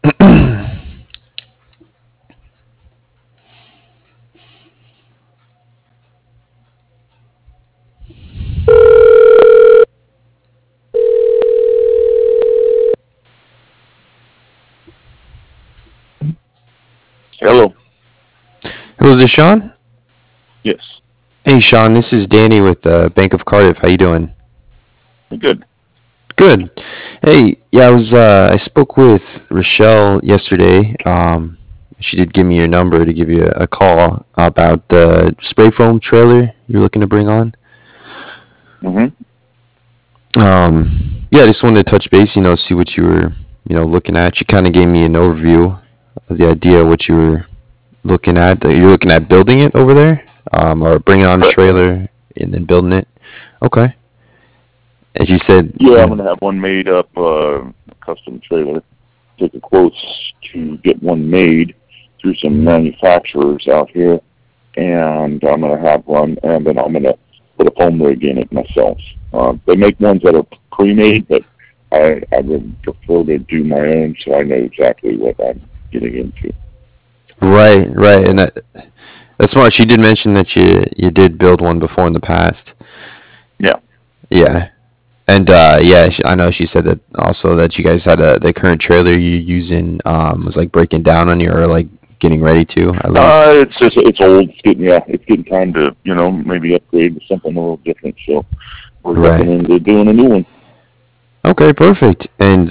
Hello. Hello, is this Sean? Yes. Hey, Sean, this is Danny with Bank of Cardiff. How you doing? Good. Good. Hey, yeah, I spoke with Rochelle yesterday. She did give me your number to give you a call about the spray foam trailer you're looking to bring on. Hmm. Um, yeah, I just wanted to touch base, see what you were, looking at. She kind of gave me an overview of the idea of what you were looking at. You're looking at building it over there, or bringing on a Correct. trailer and then building it. Okay. And she said, Yeah, I'm gonna have one made up, custom trailer. Take the quotes to get one made through some mhm. manufacturers out here, and I'm gonna have one, and then I'm gonna put a foam rig in it myself. They make ones that are pre-made, but I would prefer to do my own, so I know exactly what I'm getting into. Right, right, and So that's smart. She did mention that you did build one before in the past. yeah. Yeah, and yeah, I know she said that also that you guys had the current trailer you using was like breaking down on you or like getting ready to at least. It's old. It's getting time to maybe upgrade to something a little different. So we're looking Right. into doing a new one. Okay, perfect. And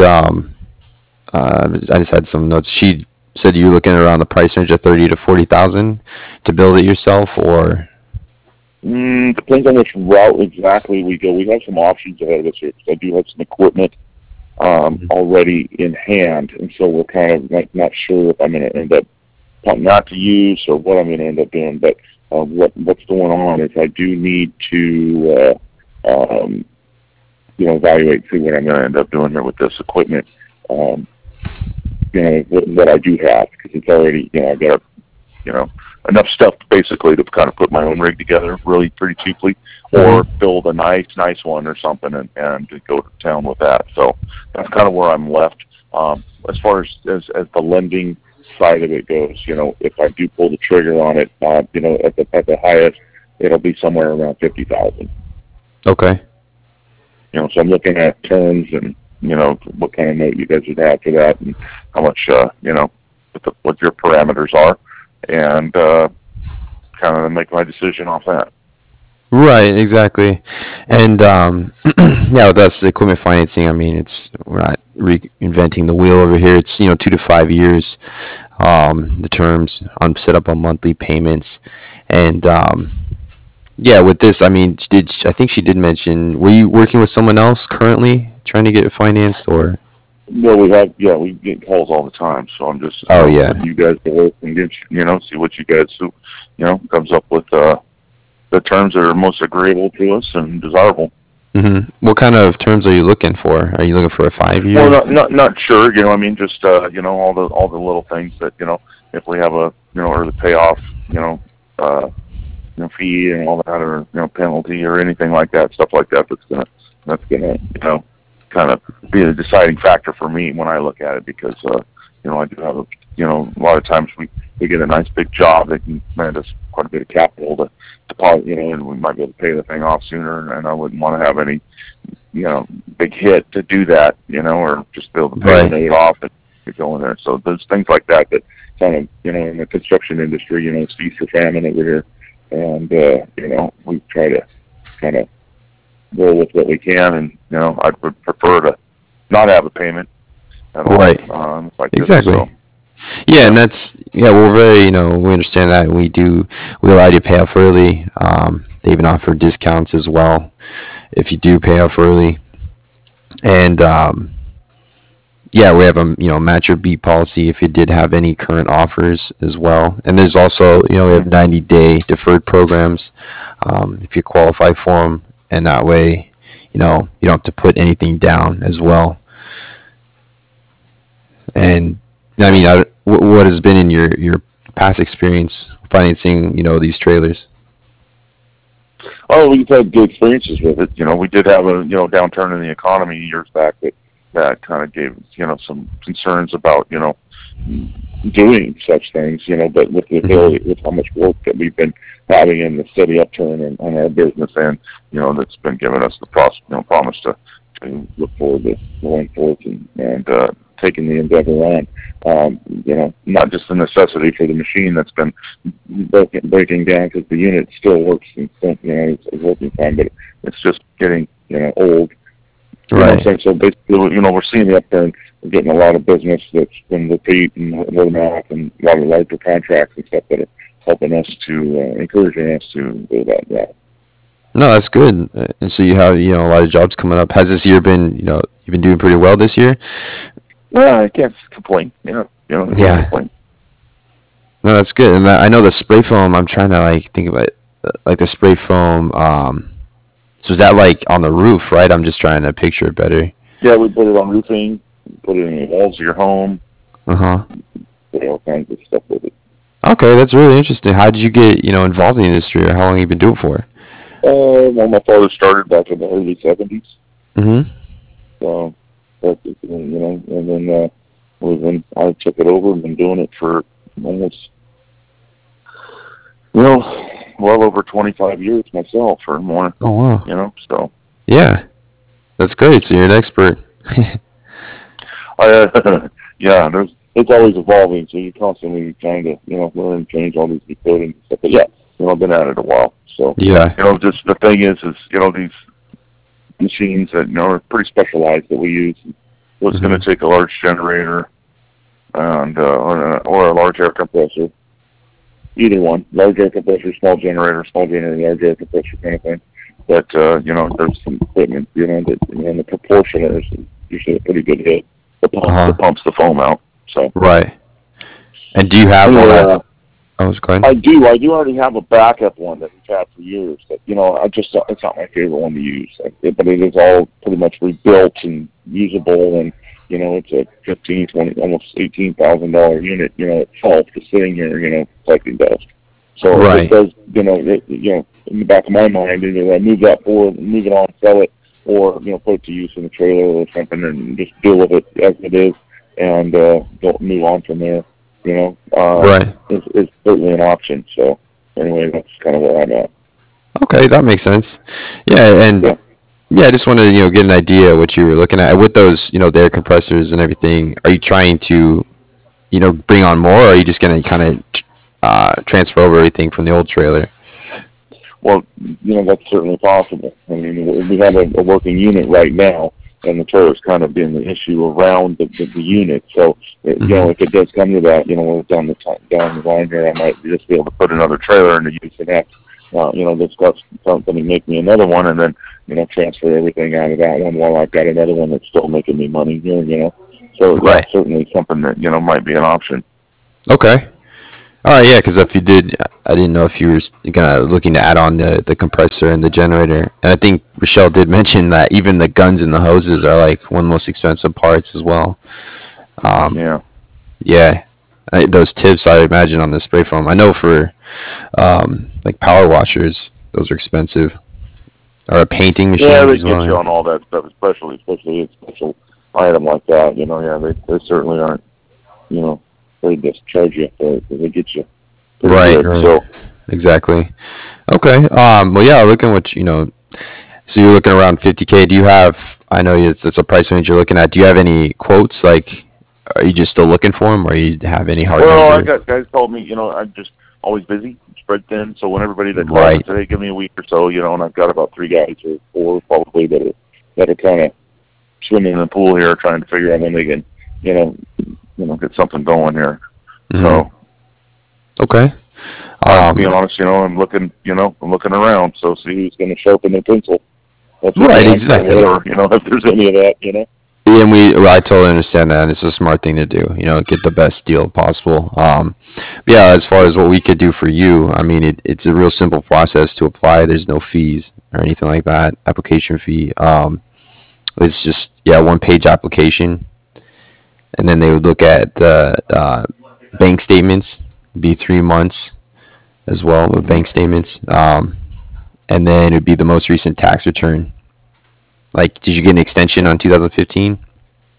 I just had some notes. She said you were looking around the price range of 30 to 40,000 to build it yourself, or Depends on which route exactly we go. We have some options ahead of us here because I do have some equipment already in hand, and so we're kind of like not sure if I'm going to end up not to use or what I'm going to end up doing. But what's going on is I do need to evaluate, see what I'm going to end up doing here with this equipment. Um, what I do have because it's already I've got you know, enough stuff basically to kind of put my own rig together really pretty cheaply, or mm-hmm. build a nice one or something and to go to town with that. So that's kind of where I'm left. As far as the lending side of it goes, if I do pull the trigger on it, at the highest, it'll be somewhere around 50,000. Okay. So I'm looking at terms and what kind of note you guys would have for that, and how much what your parameters are, and kind of make my decision off that. Right, exactly. And yeah, with us, the equipment financing, I mean, we're not reinventing the wheel over here. It's 2 to 5 years. The terms on set up on monthly payments, and yeah, with this, I mean, I think she did mention? Were you working with someone else currently trying to get it financed, or? Well, we get calls all the time, so I'm just Oh putting yeah. you guys to work and get see what you guys comes up with the terms that are most agreeable to us and desirable. What kind of terms are you looking for? Are you looking for a five Well, year? not sure. I mean, just all the little things that if we have a early payoff, fee and all that, or penalty or anything like that, stuff like that. That's gonna kind of be the deciding factor for me when I look at it, because I do have a lot of times we get a nice big job that can command us quite a bit of capital to deposit, and we might be able to pay the thing off sooner, and I wouldn't want to have any you know big hit to do that, or just be able to pay the Right. note off and get going there. So there's things like that kind of in the construction industry, it's feast or famine over here, and we try to kind of roll with what we can, and I would prefer to not have a payment at all, Right. if I could. Exactly. So Yeah, yeah. and we're very, we understand that. We allow you to pay off early. They even offer discounts as well if you do pay off early. And yeah, we have a match or beat policy if you did have any current offers as well. And there's also we have Mhm. 90-day deferred programs if you qualify for them, and that way you don't have to put anything down as well. And I mean, what has been in your past experience financing these trailers? Oh, we've had good experiences with it. We did have a downturn in the economy years back, but that kind of gave some concerns about doing such things. But with the ability, with how much work that we've been having in the steady upturn on our business, and that's been giving us the promise to look forward to going forth and taking the endeavor on. Not just the necessity for the machine that's been breaking down, because the unit still works and it's working fine, but it's just getting old. Right. So basically, we're seeing the upturn. We're getting a lot of business that's been repeat and word of mouth, and a lot of larger contracts and stuff that are helping us encouraging us to do that. Yeah. No, that's good. And so you have a lot of jobs coming up. Has this year been you've been doing pretty well this year? Well, I can't complain. Yeah. Complain. No, that's good. And I know the spray foam. I'm trying to think about it, like the spray foam. So is that on the roof, right? I'm just trying to picture it better. Yeah, we put it on roofing, put it in the walls of your home. Put all kinds of stuff with it. Okay, that's really interesting. How did you get involved in the industry, or how long have you been doing it for? Well, my father started back in the early 70s. Mm-hmm. So, and then when I took it over and been doing it for almost, well over 25 years myself or more. Oh, wow. So. Yeah, that's great. So you're an expert. Yeah, it's always evolving, so you're constantly trying to, learn and change all these new coatings and stuff. But yeah, I've been at it a while. So, yeah. Just the thing is, these machines that, are pretty specialized that we use. So it's going to take a large generator and, or a large air compressor. Either one, large air compressor, small generator, large air compressor kind of thing. But, there's some equipment, that, the proportion is usually a pretty good hit. The pumps the foam out. So. Right. And do you have one that... Oh, go ahead. I do already have a backup one that we've had for years. But it's not my favorite one to use. But it is all pretty much rebuilt and usable, and it's a $15,000, $20,000, almost $18,000 unit. Itself just sitting here, collecting dust. So right. It does, in the back of my mind, either I move that forward, move it on, sell it, or put it to use in the trailer or something, and just deal with it as it is, and don't move on from there. Right. It's certainly an option. So anyway, that's kind of where I'm at. Okay, that makes sense. Yeah, and I just wanted to get an idea of what you were looking at with those the air compressors and everything. Are you trying to bring on more, or are you just going to kind of transfer over everything from the old trailer? Well, that's certainly possible. I mean, we have a working unit right now, and the trailer's kind of been the issue around the unit. So, if it does come to that, we're down the line here, I might just be able to put another trailer into use and have, discuss something and make me another one, and then, transfer everything out of that one while I've got another one that's still making me money here, So that's certainly something that, might be an option. Okay. All right, yeah, because if you did, I didn't know if you were kind of looking to add on the compressor and the generator. And I think Rochelle did mention that even the guns and the hoses are one of the most expensive parts as well. Yeah. Yeah. Those tips, I imagine, on the spray foam. I know for power washers, those are expensive. Or a painting machine. Yeah, they get you on all that stuff, especially a special item like that. They certainly aren't, they just charge you for it. They get you. Right. Good, so. Exactly. Okay. Well, yeah. Looking what so you're looking around 50K. Do you have? I know it's a price range you're looking at. Do you have any quotes? Are you just still looking for them, or you have any hard? Well, I got guys told me. I'm just always busy, spread thin. So when everybody that calls today, give me a week or so. And I've got about 3 guys or 4 probably that are kind of swimming in the pool here, trying to figure out when they can, get something going here. Mm-hmm. So. Okay. Being honest, I'm looking around, so see who's going to sharpen their pencil. That's right, exactly. If there's any of that, Yeah, and I totally understand that, and it's a smart thing to do. Get the best deal possible. Yeah, as far as what we could do for you, I mean, it's a real simple process to apply. There's no fees or anything like that. Application fee. It's just 1-page application, and then they would look at the bank statements. Be 3 months as well with bank statements, and then it'd be the most recent tax return. Did you get an extension on 2015?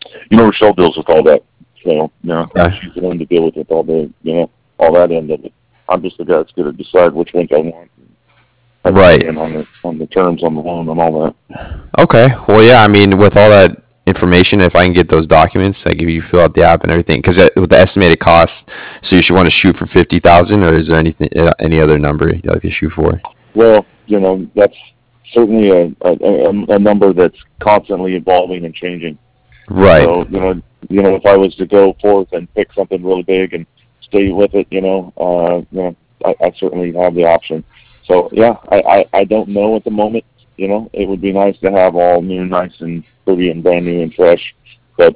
Rochelle deals with all that. So, Okay. she's the one to deal with it all the, all that end of it. I'm just the guy that's going to decide which ones I want. Right. And on the terms on the loan and all that. Okay. Well, yeah. I mean, with all that information, if I can get those documents, like if you fill out the app and everything, because with the estimated cost, so you should want to shoot for 50,000, or is there anything, any other number you'd like to shoot for? Well, that's certainly a number that's constantly evolving and changing. Right. So, if I was to go forth and pick something really big and stay with it, I certainly have the option. So, yeah, I don't know at the moment. It would be nice to have all new, nice and pretty and brand new and fresh. But,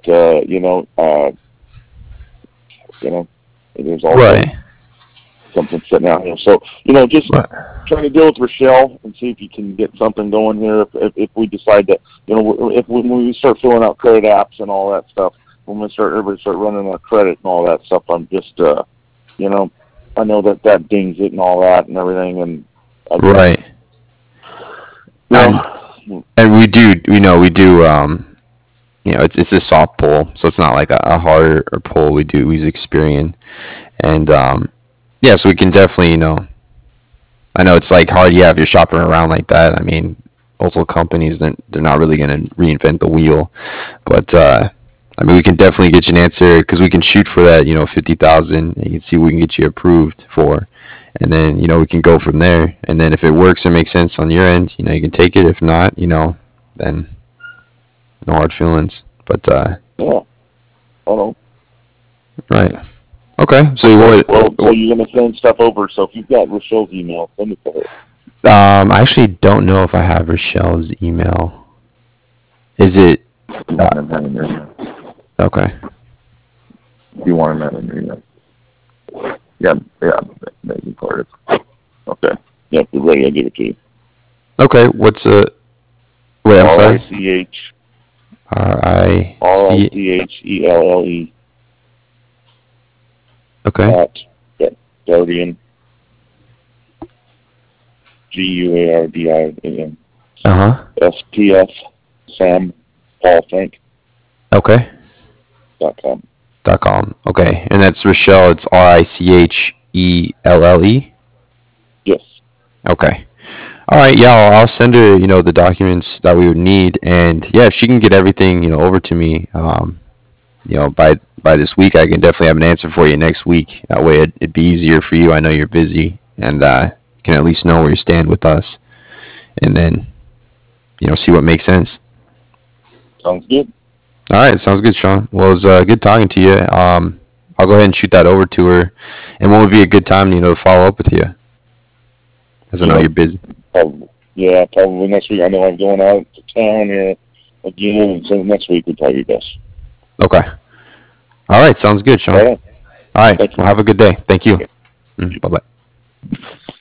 there's also Right. something sitting out here. So, just Right. trying to deal with Rochelle and see if you can get something going here. If we decide to, when we start filling out credit apps and all that stuff, when everybody start running our credit and all that stuff, I'm just, I know that dings it and all that and everything, and Right. And and we do it's a soft pull, so it's not like a harder pull. We use Experian, and yeah, so we can definitely I know it's like hard, yeah, if you're shopping around like that. I mean, multiple companies, they're not really going to reinvent the wheel, but I mean, we can definitely get you an answer because we can shoot for that, 50,000. You can see what we can get you approved for, and then we can go from there. And then if it works and makes sense on your end, you can take it. If not, then no hard feelings. But yeah, I don't know. right, okay. So So you're gonna send stuff over. So if you've got Rochelle's email, send it to her. I actually don't know if I have Rochelle's email. Is it You want him having your email. okay? You want him having your email. Yeah, maybe part of it. Okay. Yeah, if you're ready, I'll give it to you. Okay, what's wait, I'm sorry. RICHELLE Okay. at Guardian GUARDIAN SPF Sam Paul Frank Okay. .com. .com. Okay, and that's Rochelle. It's RICHELLE. Yes. Okay. All right. Yeah, I'll send her. The documents that we would need, and yeah, if she can get everything, over to me, by this week, I can definitely have an answer for you next week. That way, it'd be easier for you. I know you're busy, and you can at least know where you stand with us, and then, see what makes sense. Sounds good. All right, sounds good, Sean. Well, it was good talking to you. I'll go ahead and shoot that over to her. And what would be a good time, to follow up with you? As I know you're busy. Probably next week. I know I'm going out to town here again, so next week would probably be best. Okay. All right, sounds good, Sean. All right. Well, have a good day. Thank you. Bye-bye.